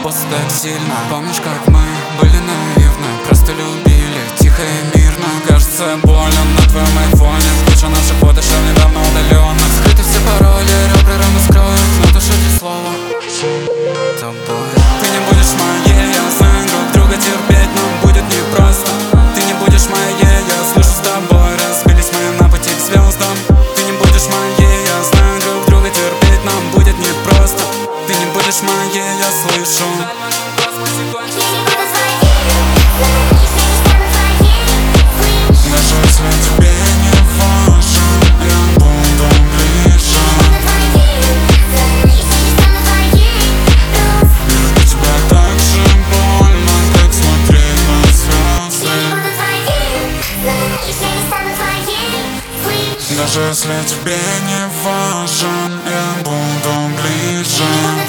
После так сильно. Помнишь, как мы были наивны, просто любили тихо и мирно. Кажется, больно на твоем айфоне. Куча наших фото, что недавно удаленных. Скрыты все пароли, ребра рано скроют, но душа без слова тобой. Ты не будешь моей, я знаю, друг друга терпеть нам будет непросто. Ты не будешь моей, я слышу с тобой. Разбились мы на пути к звездам. Ты не будешь моей, я знаю, друг друга терпеть нам будет непросто. Ты не будешь моей, я слышу. Даже если тебе не важен, я буду ближе. Любить тебя так же больно, как смотреть на звезды. Даже если тебе не важен, я буду ближе.